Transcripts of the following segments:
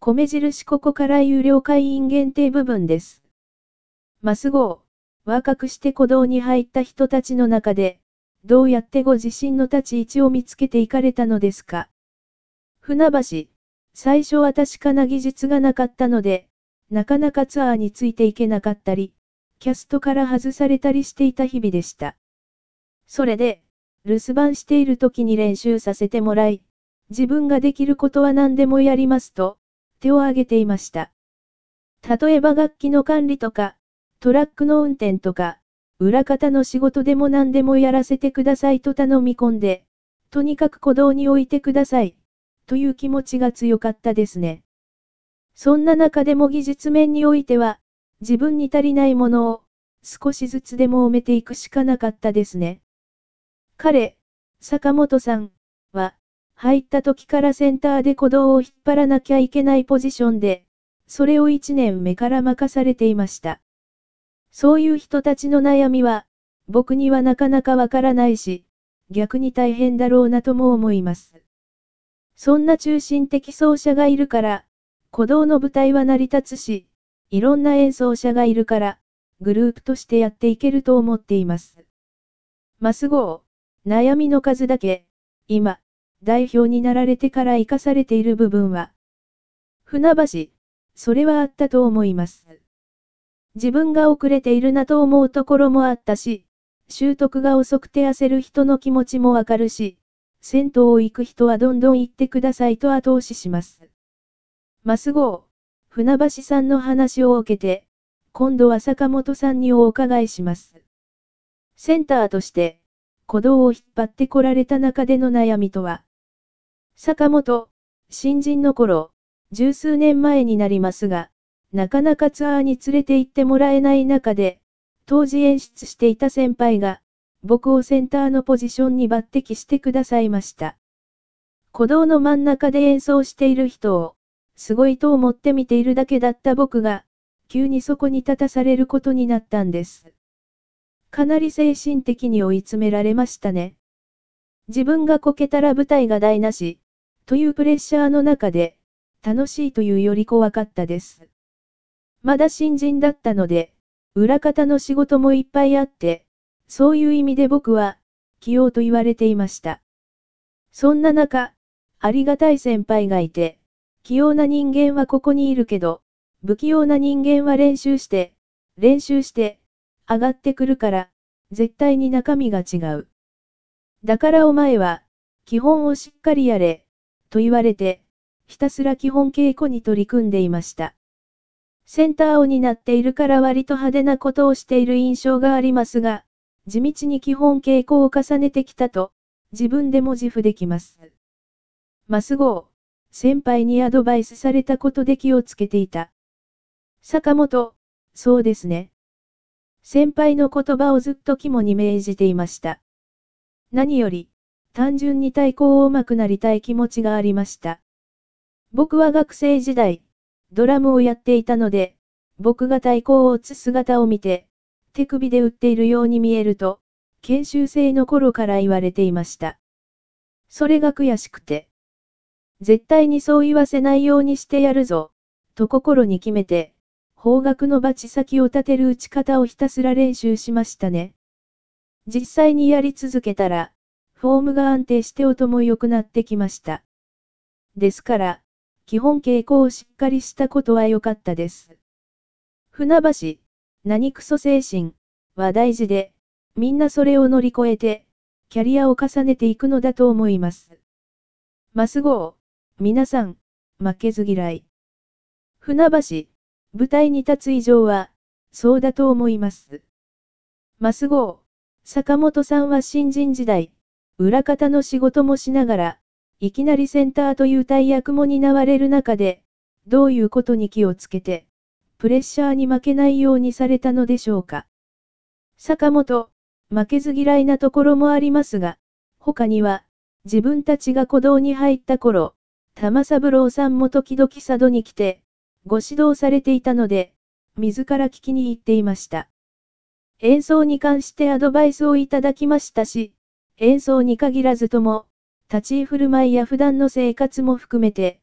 米印ここから有料会員限定部分です。マス号。若くして鼓動に入った人たちの中で、どうやってご自身の立ち位置を見つけていかれたのですか。船橋。最初は確かな技術がなかったので、なかなかツアーについていけなかったり、キャストから外されたりしていた日々でした。それで、留守番している時に練習させてもらい、自分ができることは何でもやりますと、手を挙げていました。例えば楽器の管理とか、トラックの運転とか、裏方の仕事でも何でもやらせてくださいと頼み込んで、とにかく鼓動に置いてください、という気持ちが強かったですね。そんな中でも技術面においては、自分に足りないものを、少しずつでも埋めていくしかなかったですね。彼、坂本さん、は、入った時からセンターで鼓動を引っ張らなきゃいけないポジションで、それを1年目から任されていました。そういう人たちの悩みは、僕にはなかなかわからないし、逆に大変だろうなとも思います。そんな中心的奏者がいるから、鼓動の舞台は成り立つし、いろんな演奏者がいるから、グループとしてやっていけると思っています。マス号、悩みの数だけ、今、代表になられてから生かされている部分は、船橋、それはあったと思います。自分が遅れているなと思うところもあったし、習得が遅くて焦る人の気持ちもわかるし、先頭を行く人はどんどん行ってくださいと後押しします。マス号、船橋さんの話を受けて、今度は坂本さんにお伺いします。センターとして、鼓動を引っ張ってこられた中での悩みとは。坂本、新人の頃、十数年前になりますが、なかなかツアーに連れて行ってもらえない中で、当時演出していた先輩が、僕をセンターのポジションに抜擢してくださいました。鼓動の真ん中で演奏している人を、すごいと思って見ているだけだった僕が、急にそこに立たされることになったんです。かなり精神的に追い詰められましたね。自分がこけたら舞台が台無し、というプレッシャーの中で、楽しいというより怖かったです。まだ新人だったので、裏方の仕事もいっぱいあって、そういう意味で僕は、器用と言われていました。そんな中、ありがたい先輩がいて、器用な人間はここにいるけど、不器用な人間は練習して、上がってくるから、絶対に中身が違う。だからお前は、基本をしっかりやれ、と言われて、ひたすら基本稽古に取り組んでいました。センターを担っているから割と派手なことをしている印象がありますが、地道に基本稽古を重ねてきたと、自分でも自負できます。マス号、先輩にアドバイスされたことで気をつけていた。坂本、そうですね。先輩の言葉をずっと肝に銘じていました。何より、単純に太鼓を上手くなりたい気持ちがありました。僕は学生時代、ドラムをやっていたので、僕が太鼓を打つ姿を見て、手首で打っているように見えると、研修生の頃から言われていました。それが悔しくて、絶対にそう言わせないようにしてやるぞ、と心に決めて、方角のバチ先を立てる打ち方をひたすら練習しましたね。実際にやり続けたら、フォームが安定して音も良くなってきました。ですから、基本稽古をしっかりしたことは良かったです。船橋、何クソ精神は大事で、みんなそれを乗り越えて、キャリアを重ねていくのだと思います。マス号、皆さん、負けず嫌い。船橋、舞台に立つ以上は、そうだと思います。マス号、坂本さんは新人時代、裏方の仕事もしながら、いきなりセンターという大役も担われる中で、どういうことに気をつけて、プレッシャーに負けないようにされたのでしょうか。坂本、負けず嫌いなところもありますが、他には、自分たちが鼓動に入った頃、玉三郎さんも時々佐渡に来て、ご指導されていたので、自ら聞きに行っていました。演奏に関してアドバイスをいただきましたし、演奏に限らずとも、立ち居振る舞いや普段の生活も含めて、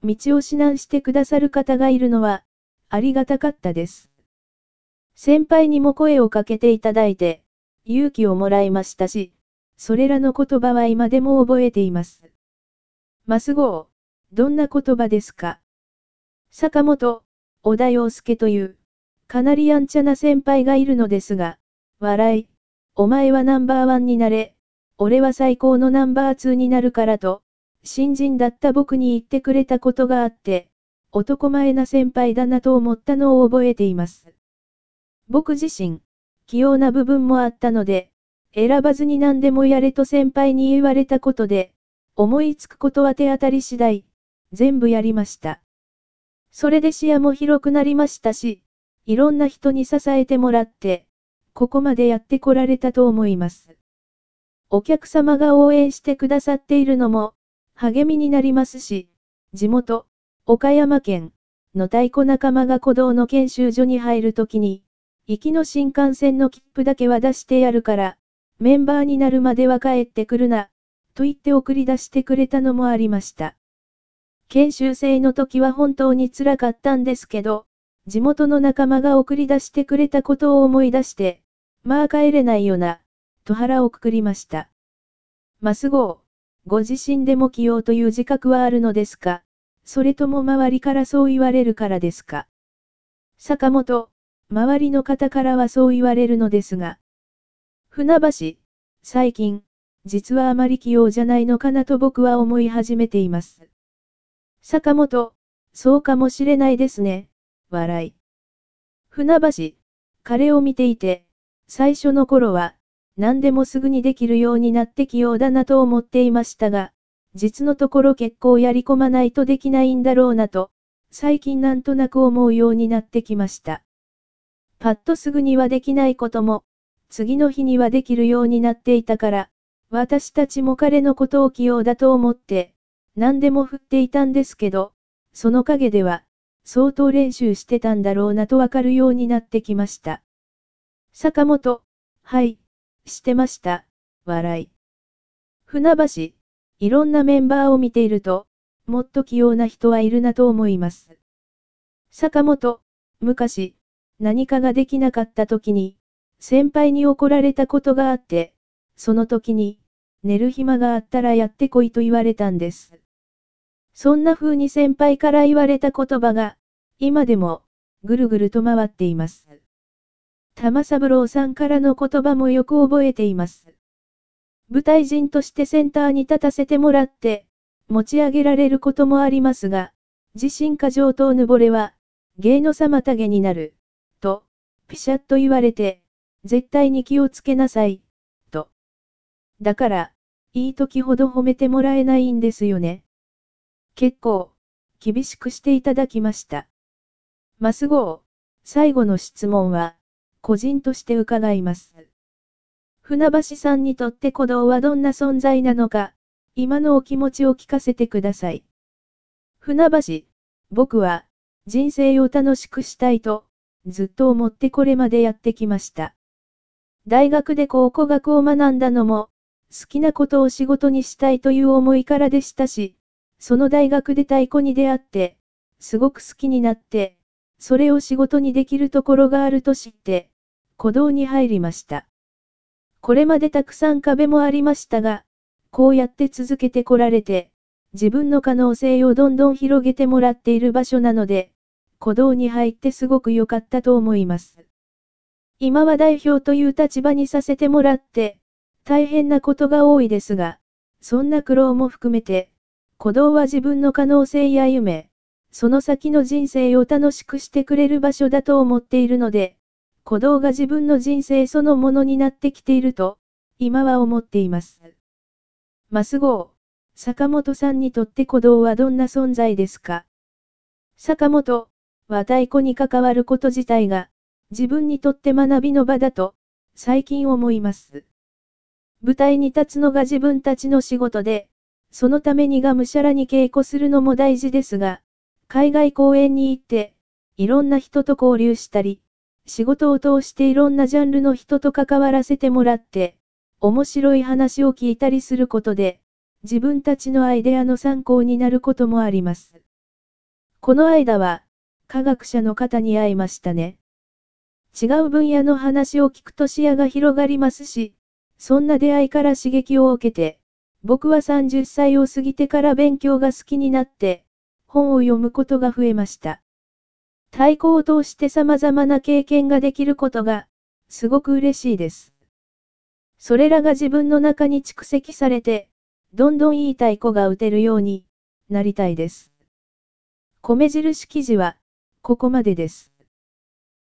道を指南してくださる方がいるのは、ありがたかったです。先輩にも声をかけていただいて、勇気をもらいましたし、それらの言葉は今でも覚えています。マスゴー、どんな言葉ですか？坂本、小田洋介という、かなりやんちゃな先輩がいるのですが、笑い、お前はナンバーワンになれ、俺は最高のナンバーツーになるからと、新人だった僕に言ってくれたことがあって、男前な先輩だなと思ったのを覚えています。僕自身、器用な部分もあったので、選ばずに何でもやれと先輩に言われたことで、思いつくことは手当たり次第、全部やりました。それで視野も広くなりましたし、いろんな人に支えてもらって、ここまでやってこられたと思います。お客様が応援してくださっているのも、励みになりますし、地元、岡山県の太鼓仲間が鼓動の研修所に入るときに、行きの新幹線の切符だけは出してやるから、メンバーになるまでは帰ってくるな、と言って送り出してくれたのもありました。研修生の時は本当に辛かったんですけど、地元の仲間が送り出してくれたことを思い出して、まあ帰れないよな、と腹をくくりました。マスゴー、ご自身でも器用という自覚はあるのですか？それとも周りからそう言われるからですか？坂本、周りの方からはそう言われるのですが。船橋、最近、実はあまり器用じゃないのかなと僕は思い始めています。坂本、そうかもしれないですね。笑い。船橋、彼を見ていて、最初の頃は、何でもすぐにできるようになって器用だなと思っていましたが、実のところ結構やり込まないとできないんだろうなと、最近なんとなく思うようになってきました。パッとすぐにはできないことも、次の日にはできるようになっていたから、私たちも彼のことを器用だと思って、何でも振っていたんですけど、その陰では、相当練習してたんだろうなとわかるようになってきました。坂本、はい、してました、笑い。船橋、いろんなメンバーを見ていると、もっと器用な人はいるなと思います。坂本、昔、何かができなかった時に、先輩に怒られたことがあって、その時に、寝る暇があったらやってこいと言われたんです。そんな風に先輩から言われた言葉が、今でも、ぐるぐると回っています。玉三郎さんからの言葉もよく覚えています。舞台人としてセンターに立たせてもらって、持ち上げられることもありますが、自信過剰とうぬぼれは、芸の妨げになる、と、ピシャッと言われて、絶対に気をつけなさい、と。だから、いい時ほど褒めてもらえないんですよね。結構、厳しくしていただきました。マスゴー、最後の質問は、個人として伺います。船橋さんにとって鼓動はどんな存在なのか、今のお気持ちを聞かせてください。船橋、僕は、人生を楽しくしたいと、ずっと思ってこれまでやってきました。大学で考古学を学んだのも、好きなことを仕事にしたいという思いからでしたし、その大学で太鼓に出会って、すごく好きになって、それを仕事にできるところがあると知って、鼓動に入りました。これまでたくさん壁もありましたが、こうやって続けてこられて、自分の可能性をどんどん広げてもらっている場所なので、鼓動に入ってすごく良かったと思います。今は代表という立場にさせてもらって、大変なことが多いですが、そんな苦労も含めて、鼓動は自分の可能性や夢、その先の人生を楽しくしてくれる場所だと思っているので、鼓動が自分の人生そのものになってきていると、今は思っています。マスゴー、坂本さんにとって鼓動はどんな存在ですか？坂本は太鼓に関わること自体が、自分にとって学びの場だと、最近思います。舞台に立つのが自分たちの仕事で、そのためにがむしゃらに稽古するのも大事ですが、海外公演に行って、いろんな人と交流したり、仕事を通していろんなジャンルの人と関わらせてもらって、面白い話を聞いたりすることで、自分たちのアイデアの参考になることもあります。 この間は、科学者の方に会いましたね。違う分野の話を聞くと視野が広がりますし、そんな出会いから刺激を受けて、僕は30歳を過ぎてから勉強が好きになって、本を読むことが増えました。太鼓を通して様々な経験ができることが、すごく嬉しいです。それらが自分の中に蓄積されて、どんどんいい太鼓が打てるようになりたいです。米印記事は、ここまでです。